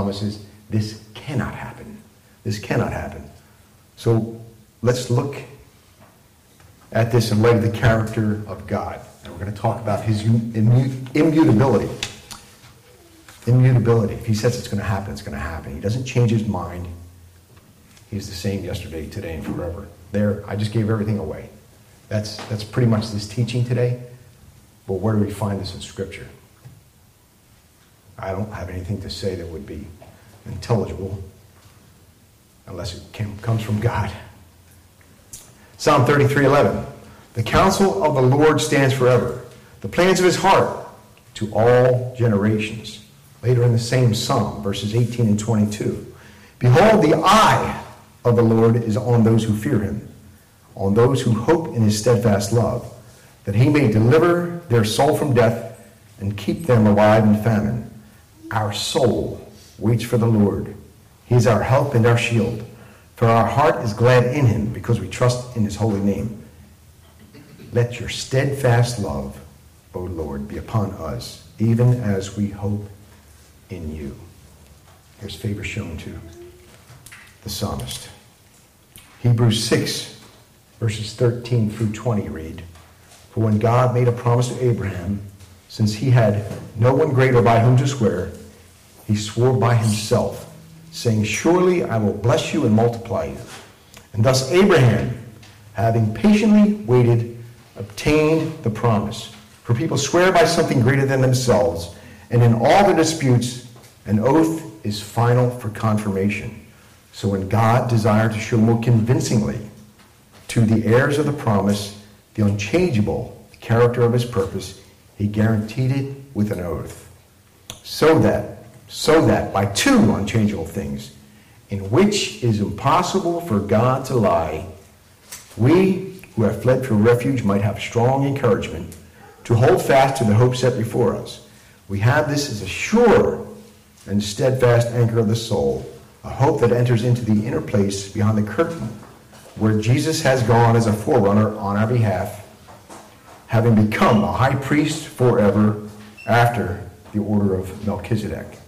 promises, this cannot happen. This cannot happen. So let's look at this in light of the character of God. And we're going to talk about his immutability. Immutability. If he says it's going to happen, it's going to happen. He doesn't change his mind. He's the same yesterday, today, and forever. There, I just gave everything away. That's pretty much this teaching today. But where do we find this in Scripture? I don't have anything to say that would be intelligible unless it comes from God. Psalm 33:11. The counsel of the Lord stands forever, the plans of his heart to all generations. Later in the same psalm, verses 18 and 22. Behold, the eye of the Lord is on those who fear him, on those who hope in his steadfast love, that he may deliver their soul from death and keep them alive in famine. Our soul waits for the Lord. He is our help and our shield. For our heart is glad in him because we trust in his holy name. Let your steadfast love, O Lord, be upon us, even as we hope in you. Here's favor shown to the psalmist. Hebrews 6, verses 13 through 20 read, For when God made a promise to Abraham, since he had no one greater by whom to swear, he swore by himself, saying, Surely I will bless you and multiply you. And thus Abraham, having patiently waited, obtained the promise. For people swear by something greater than themselves, and in all the disputes, an oath is final for confirmation. So when God desired to show more convincingly to the heirs of the promise the unchangeable character of his purpose, he guaranteed it with an oath. So that by two unchangeable things, in which it is impossible for God to lie, we who have fled for refuge might have strong encouragement to hold fast to the hope set before us. We have this as a sure and steadfast anchor of the soul, a hope that enters into the inner place beyond the curtain, where Jesus has gone as a forerunner on our behalf, having become a high priest forever after the order of Melchizedek.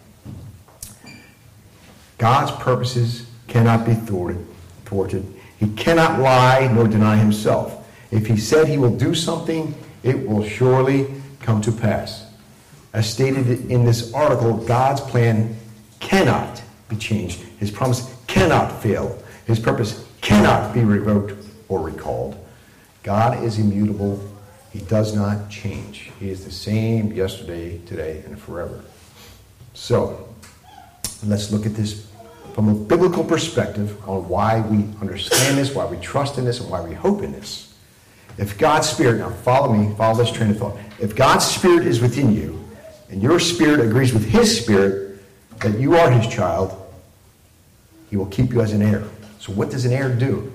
God's purposes cannot be thwarted. He cannot lie nor deny himself. If he said he will do something, it will surely come to pass. As stated in this article, God's plan cannot be changed. His promise cannot fail. His purpose cannot be revoked or recalled. God is immutable. He does not change. He is the same yesterday, today, and forever. So, let's look at this from a biblical perspective on why we understand this, why we trust in this, and why we hope in this. If God's Spirit, now follow me, follow this train of thought. If God's Spirit is within you, and your spirit agrees with his spirit that you are his child, he will keep you as an heir. So what does an heir do?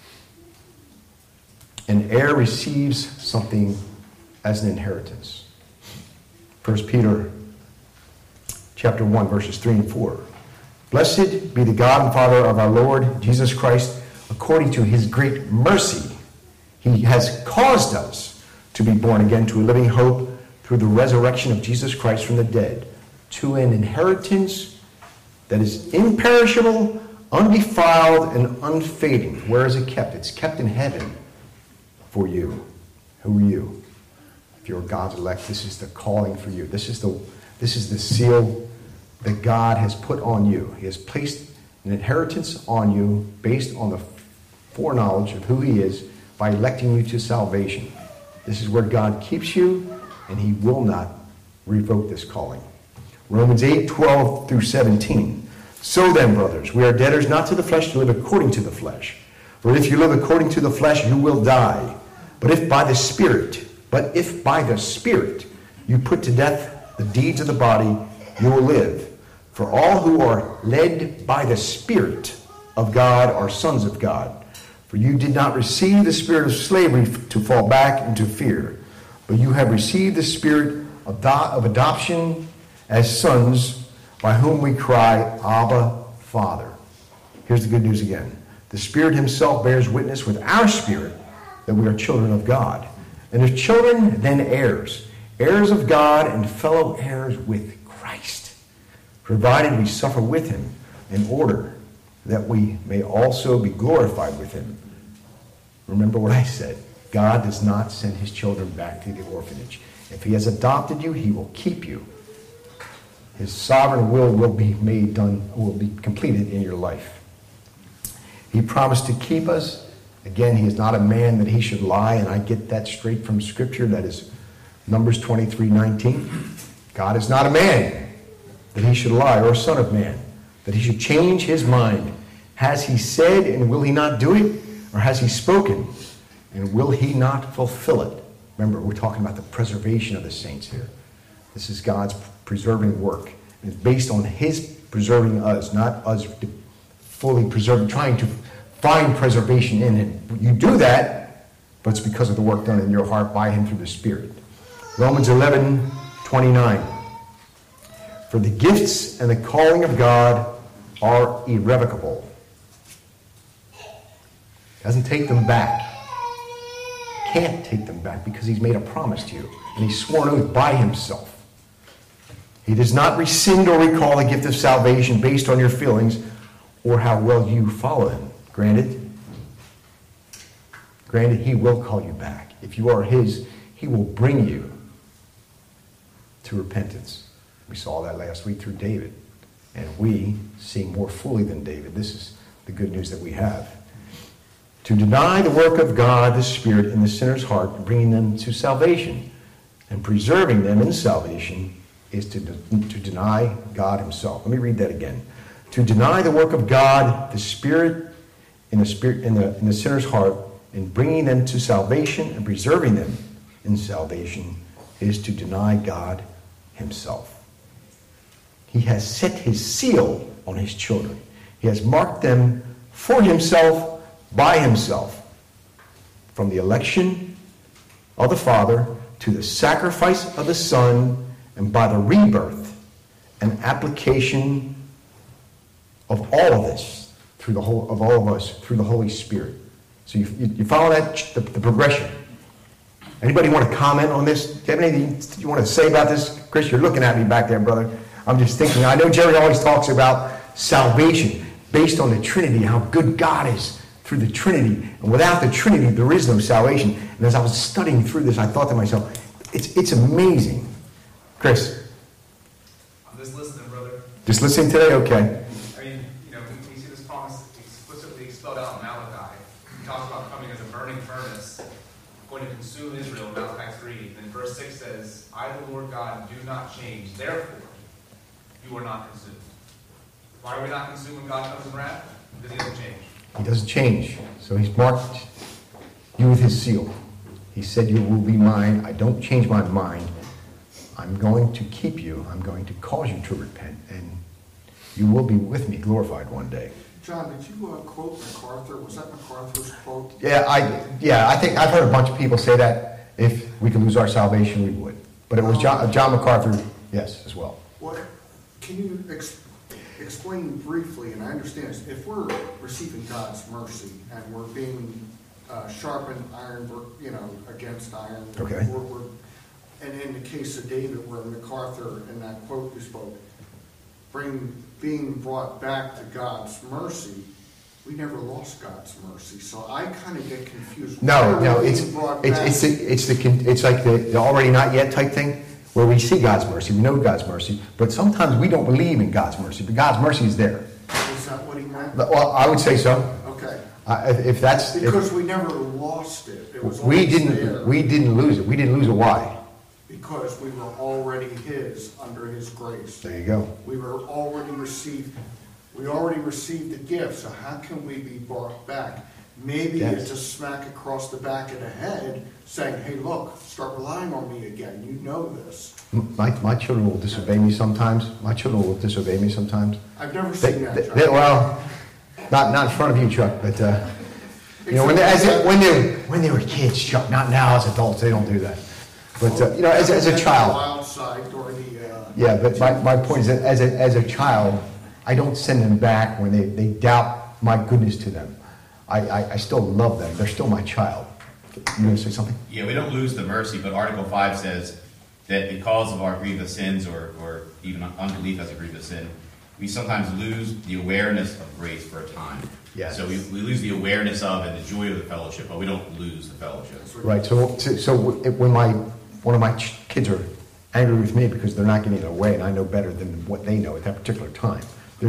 An heir receives something as an inheritance. 1 Peter chapter 1, verses 3 and 4. Blessed be the God and Father of our Lord Jesus Christ, according to his great mercy. He has caused us to be born again to a living hope through the resurrection of Jesus Christ from the dead, to an inheritance that is imperishable, undefiled, and unfading. Where is it kept? It's kept in heaven for you. Who are you? If you're God's elect, this is the calling for you. This is the seal that God has put on you. He has placed an inheritance on you based on the foreknowledge of who he is by electing you to salvation. This is where God keeps you, and he will not revoke this calling. Romans 8:12 through 17. So then, brothers, we are debtors not to the flesh to live according to the flesh. For if you live according to the flesh, you will die. But if by the Spirit you put to death the deeds of the body, you will live. For all who are led by the Spirit of God are sons of God. For you did not receive the spirit of slavery to fall back into fear, but you have received the spirit of adoption as sons, by whom we cry, Abba, Father. Here's the good news again. The Spirit himself bears witness with our spirit that we are children of God. And if children, then heirs, heirs of God and fellow heirs with Christ. provided we suffer with him, in order that we may also be glorified with him. Remember what I said. God does not send his children back to the orphanage. If he has adopted you, he will keep you. His sovereign will be will be completed in your life. He promised to keep us. Again, he is not a man that he should lie, and I get that straight from Scripture. That is Numbers 23:19. God is not a man that he should lie, or a son of man, that he should change his mind. Has he said, and will he not do it? Or has he spoken, and will he not fulfill it? Remember, we're talking about the preservation of the saints here. This is God's preserving work. And it's based on his preserving us, not us fully preserving, trying to find preservation in him. You do that, but it's because of the work done in your heart by him through the Spirit. Romans 11:29. For the gifts and the calling of God are irrevocable. Doesn't take them back. Can't take them back because he's made a promise to you. And he's sworn oath by himself. He does not rescind or recall the gift of salvation based on your feelings or how well you follow him. Granted, he will call you back. If you are his, he will bring you to repentance. We saw that last week through David. And we, seeing more fully than David, this is the good news that we have. To deny the work of God, the Spirit, in the sinner's heart, bringing them to salvation and preserving them in salvation, is to deny God himself. Let me read that again. To deny the work of God, the Spirit, in the sinner's heart, and bringing them to salvation and preserving them in salvation, is to deny God himself. He has set his seal on his children. He has marked them for himself, by himself, from the election of the Father to the sacrifice of the Son, and by the rebirth and application of all of this through all of us through the Holy Spirit. So you follow that, the progression. Anybody want to comment on this? Do you have anything you want to say about this? Chris, you're looking at me back there, brother. I'm just thinking. I know Jerry always talks about salvation based on the Trinity, how good God is through the Trinity. And without the Trinity, there is no salvation. And as I was studying through this, I thought to myself, it's amazing. Chris? I'm just listening, brother. Just listening today? Okay. I mean, we see this promise explicitly spelled out in Malachi. He talks about coming as a burning furnace, going to consume Israel in Malachi 3. Then verse 6 says, I, the Lord God, do not change. Therefore, you are not consumed. Why are we not consumed when God comes in wrath? Because he doesn't change. He doesn't change. So he's marked you with his seal. He said, you will be mine. I don't change my mind. I'm going to keep you. I'm going to cause you to repent. And you will be with me glorified one day. John, did you quote MacArthur? Was that MacArthur's quote? Yeah, I think I've heard a bunch of people say that if we could lose our salvation, we would. But it was John MacArthur, yes, as well. What can you explain briefly? And I understand this, if we're receiving God's mercy and we're being sharpened iron, against iron. Okay. And in the case of David, where MacArthur in that quote you spoke, being brought back to God's mercy, we never lost God's mercy. So I kind of get confused. No, it's like the already not yet type thing, where we see God's mercy, we know God's mercy, but sometimes we don't believe in God's mercy, but God's mercy is there. Is that what he meant? Well, I would say so. Okay. Because we never lost it. It was we always there. We didn't lose it. We didn't lose it. Why? Because we were already his, under his grace. There you go. We already received the gift, so how can we be brought back? Maybe it's a smack across the back of the head saying, hey, look, start relying on me again. You know this. My children will disobey me sometimes. I've never seen that, Chuck. Well, not in front of you, Chuck, but when they were kids, Chuck, not now as adults, they don't do that. But as a child. But my point is that as a child, I don't send them back when they doubt my goodness to them. I still love them. They're still my child. You going to say something? Yeah, we don't lose the mercy, but Article 5 says that because of our grievous sins or even unbelief as a grievous sin, we sometimes lose the awareness of grace for a time. Yes. So we lose the awareness of and the joy of the fellowship, but we don't lose the fellowship. Right, so when one of my kids are angry with me because they're not getting it away, and I know better than what they know at that particular time,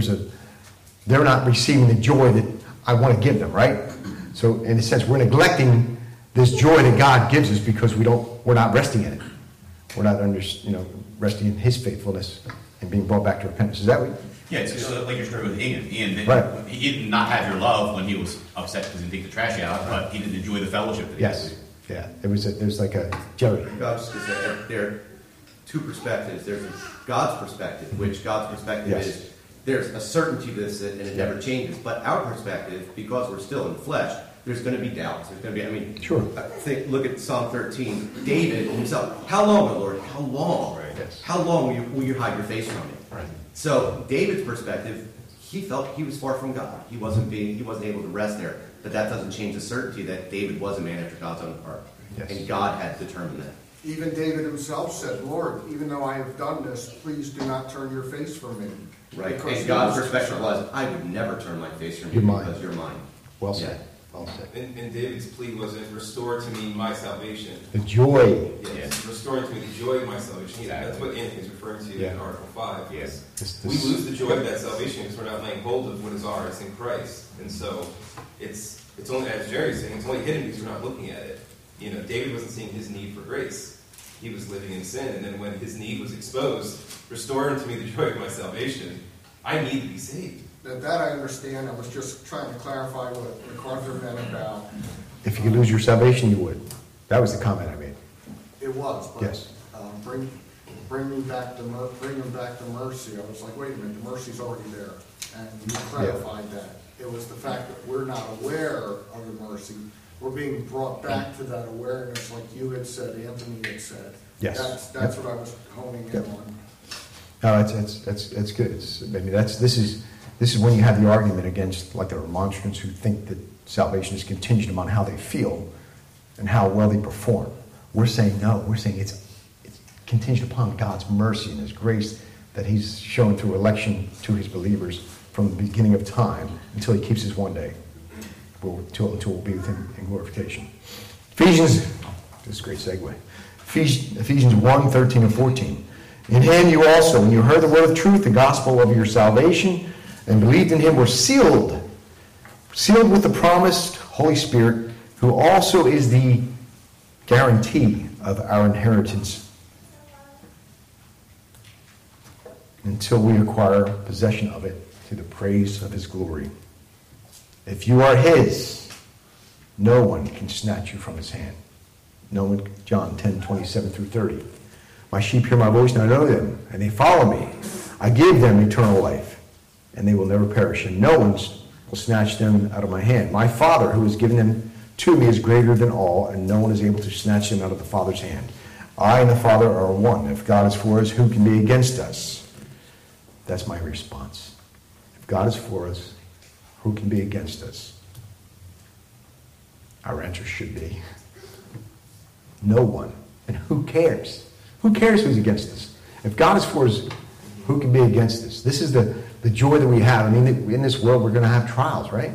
they're not receiving the joy that I want to give them, right? So in a sense, we're neglecting this joy that God gives us because we're not resting in it. We're not resting in His faithfulness and being brought back to repentance. Is that what? Yeah, it's just like your story with Ian. Ian Right. He did not have your love when he was upset because he didn't take the trash out, but he didn't enjoy the fellowship that he Yes. Yeah. There's like a Jerry. I was just going to say, there are two perspectives. There's God's perspective, which God's perspective Yes. is there's a certainty to this and it never changes. But our perspective, because we're still in the flesh, there's going to be doubts. There's going to be, Sure. Look at Psalm 13. David himself, how long, O Lord? How long? Right. Yes. How long will you hide your face from me? Right. So David's perspective, he felt he was far from God. He wasn't able to rest there. But that doesn't change the certainty that David was a man after God's own heart. Yes. And God had determined that. Even David himself said, Lord, even though I have done this, please do not turn your face from me. Right. Because And God's he was perspective concerned. was, I would never turn my face from you You're mine. because you're mine. Well said. Well said. And David's plea wasn't restore to me my salvation. The joy. Yes, restore to me the joy of my salvation. Exactly. That's what Anthony's referring to Yeah. in Article 5. Yes. This- We lose the joy of that salvation because we're not laying hold of what is ours in Christ. And so it's only, as Jerry's saying, it's only hidden because we're not looking at it. David wasn't seeing his need for grace. He was living in sin. And then when his need was exposed, restore unto me the joy of my salvation. I need to be saved. That I understand. I was just trying to clarify what MacArthur meant about. If you could lose your salvation, you would. That was the comment I made. It was, but Yes. bring him back to mercy. I was like, wait a minute, the mercy's already there, and you clarified that. It was the fact that we're not aware of the mercy. We're being brought back to that awareness, like you had said, Anthony had said. Yes. That's what I was honing in Yep. on. No, that's good. This is when you have the argument against like the remonstrants who think that salvation is contingent upon how they feel and how well they perform. We're saying no. We're saying it's contingent upon God's mercy and His grace that He's shown through election to His believers from the beginning of time until He keeps His one day, until we'll be with Him in glorification. Ephesians, this is a great segue. Ephesians 1, 13 and 14. In Him you also, when you heard the word of truth, the gospel of your salvation, and believed in Him, were sealed with the promised Holy Spirit, who also is the guarantee of our inheritance until we acquire possession of it to the praise of His glory. If you are His, no one can snatch you from His hand. No one, John 10, 27 through 30. My sheep hear my voice, and I know them, and they follow me. I give them eternal life, and they will never perish, and no one will snatch them out of my hand. My Father, who has given them to me, is greater than all, and no one is able to snatch them out of the Father's hand. I and the Father are one. If God is for us, who can be against us? That's my response. If God is for us, who can be against us? Our answer should be no one. And who cares? Who cares who's against us? If God is for us, who can be against us? This is the joy that we have. I mean, in this world, we're going to have trials, right?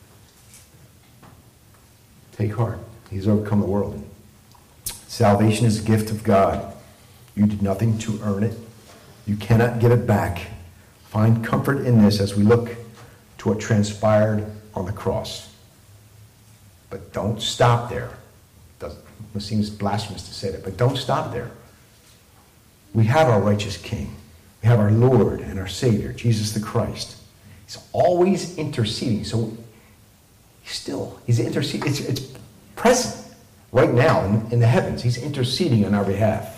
Take heart. He's overcome the world. Salvation is a gift of God. You did nothing to earn it. You cannot get it back. Find comfort in this as we look to what transpired on the cross. But don't stop there. It seems blasphemous to say that, but don't stop there. We have our righteous King. We have our Lord and our Savior, Jesus the Christ. He's always interceding. So he's interceding. It's present right now in the heavens. He's interceding on our behalf.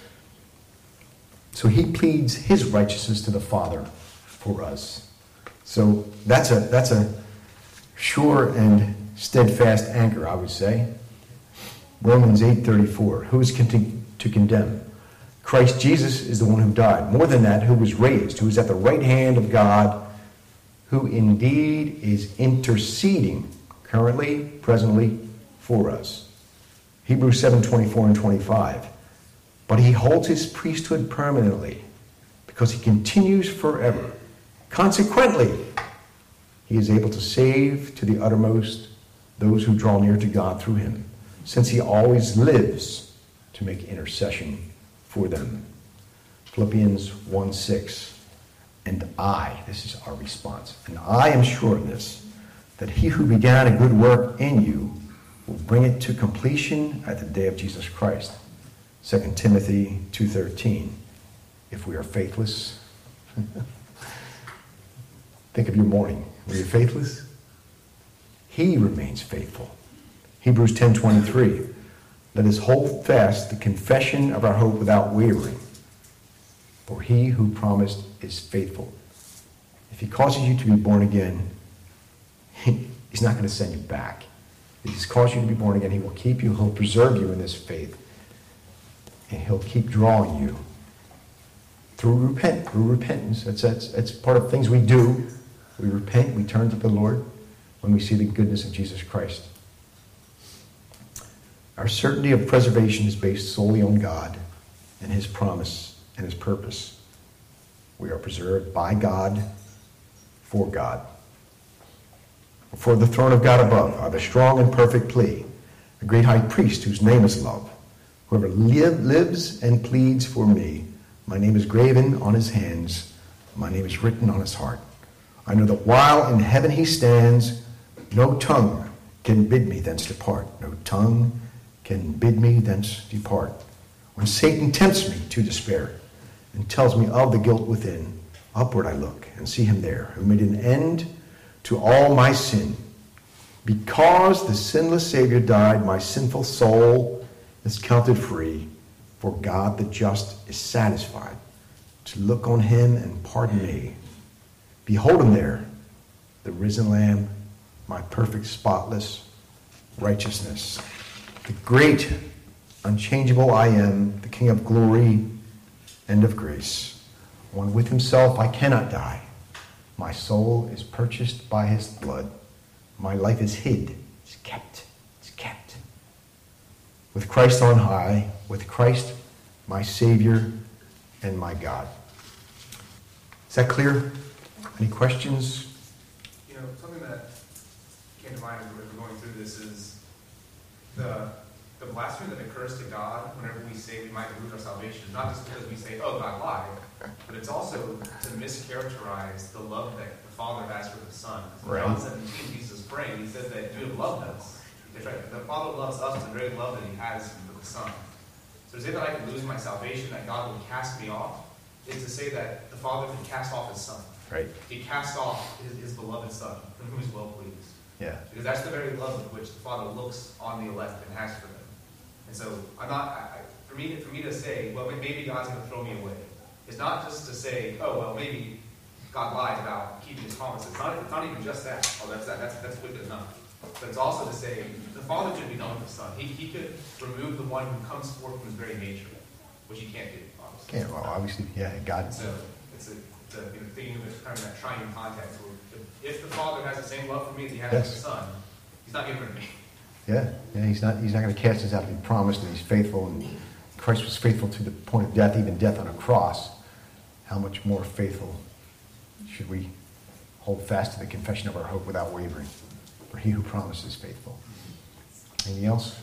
So He pleads His righteousness to the Father for us. So that's a sure and steadfast anchor, I would say. Romans 8:34. Who is to condemn? Christ Jesus is the one who died. More than that, who was raised, who is at the right hand of God, who indeed is interceding currently, presently, for us. Hebrews 7:24 and 25. But he holds his priesthood permanently because he continues forever. Consequently, he is able to save to the uttermost those who draw near to God through him, since he always lives to make intercession for them. Philippians 1:6. And I, this is our response, and I am sure of this, that he who began a good work in you will bring it to completion at the day of Jesus Christ. 2 Timothy 2:13. If we are faithless, think of your morning. Were you faithless? He remains faithful. Hebrews 10:23. Let us hold fast the confession of our hope without wavering. For he who promised is faithful. If he causes you to be born again, he's not going to send you back. If he's caused you to be born again, he will keep you, he'll preserve you in this faith. And he'll keep drawing you through repentance. It's part of things we do. We repent, we turn to the Lord when we see the goodness of Jesus Christ. Our certainty of preservation is based solely on God and his promise and his purpose. We are preserved by God, for God. Before the throne of God above are the strong and perfect plea, a great high priest whose name is love. Whoever lives and pleads for me, my name is graven on his hands, my name is written on his heart. I know that while in heaven he stands, no tongue can bid me thence depart. No tongue can bid me thence depart. When Satan tempts me to despair and tells me of the guilt within, upward I look and see him there, who made an end to all my sin. Because the sinless Savior died, my sinful soul is counted free, for God the just is satisfied to look on him and pardon me. Behold him there, the risen Lamb, my perfect, spotless righteousness. The great, unchangeable I am, the King of glory and of grace. One with himself I cannot die. My soul is purchased by his blood. My life is hid, it's kept. With Christ on high, with Christ my Savior and my God. Is that clear? Any questions? You know, something that came to mind as we're going through this is the blasphemy that occurs to God whenever we say we might lose our salvation. Not just because we say, oh, God lied, but it's also to mischaracterize the love that the Father has for the Son. Right. John 17, Jesus is praying, he says that you have loved us. That's right. The Father loves us with the very love that he has for the Son. So to say that I can lose my salvation, that God will cast me off, is to say that the Father can cast off his Son. Right. He cast off his beloved Son, in whom he's well pleased. Yeah. Because that's the very love with which the Father looks on the elect and has for them. And so for me to say, well, maybe God's going to throw me away. It's not just to say, oh, well, maybe God lied about keeping his promises. It's not even just that. Oh, that's wicked enough. But it's also to say, the Father could be done with the Son. He could remove the one who comes forth from his very nature, which he can't do, obviously. Can't, well, obviously, yeah, God. So it's thinking of it kind of in that triune context, where if the Father has the same love for me that he has for the Son, he's not getting rid of me. Yeah, he's not going to cast us out. He promised, and he's faithful, and Christ was faithful to the point of death, even death on a cross. How much more faithful should we hold fast to the confession of our hope without wavering? For he who promised is faithful. Anything else?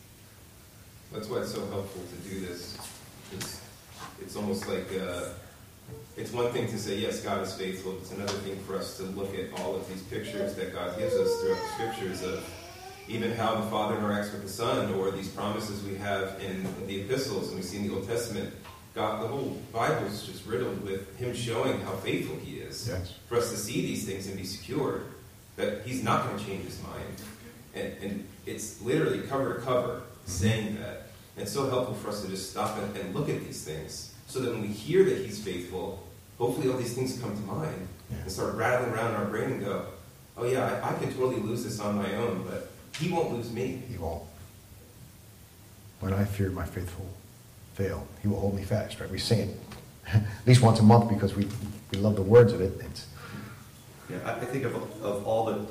That's why it's so helpful to do this. It's almost like it's one thing to say, yes, God is faithful. It's another thing for us to look at all of these pictures that God gives us throughout the scriptures of even how the Father interacts with the Son, or these promises we have in the epistles and we see in the Old Testament. God, the whole Bible is just riddled with him showing how faithful he is. Yes. For us to see these things and be secure that he's not going to change his mind. And it's literally cover to cover saying that. And it's so helpful for us to just stop and look at these things so that when we hear that he's faithful, hopefully all these things come to mind and start rattling around in our brain and go, oh yeah, I could totally lose this on my own, but he won't lose me. He won't. When I fear my faithful fail, he will hold me fast, right? We sing it at least once a month because we love the words of it. Yeah, I think of all the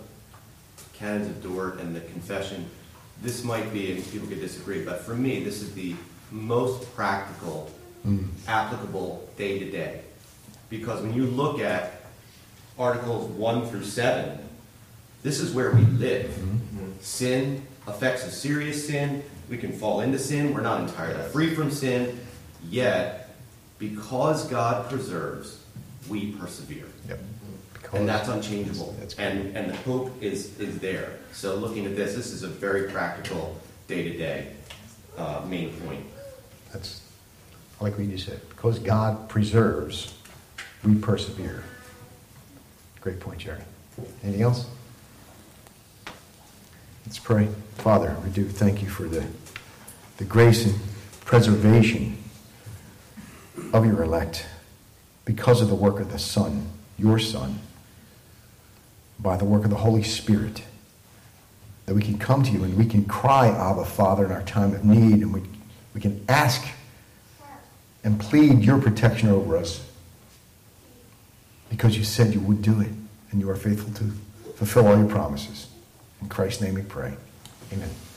canons of Dort and the confession, this might be, and people could disagree, but for me, this is the most practical, applicable day to day. Because when you look at Articles 1 through 7, this is where we live. Sin affects us. Serious sin, we can fall into sin. We're not entirely free from sin. Yet, because God preserves, we persevere. Yep. And that's unchangeable. That's And the hope is there. So looking at this is a very practical day-to-day main point. I like what you said. Because God preserves, we persevere. Great point, Jerry. Anything else? Let's pray. Father, we do thank you for the grace and preservation of your elect because of the work of the Son, your Son, by the work of the Holy Spirit, that we can come to you and we can cry, Abba, Father, in our time of need, and we can ask and plead your protection over us because you said you would do it, and you are faithful to fulfill all your promises. In Christ's name we pray. Amen.